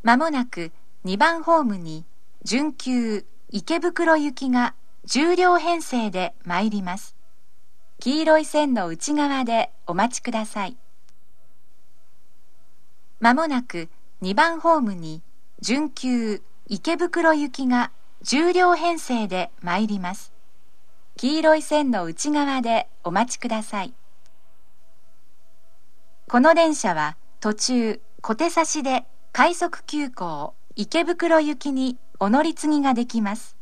まもなく2番ホームに準急池袋行きが10両編成で参ります。黄色い線の内側でお待ちください。まもなく2番ホームに準急池袋行きが10両編成で参ります。黄色い線の内側でお待ちください。この電車は途中小手指で快速急行池袋行きにお乗り継ぎができます。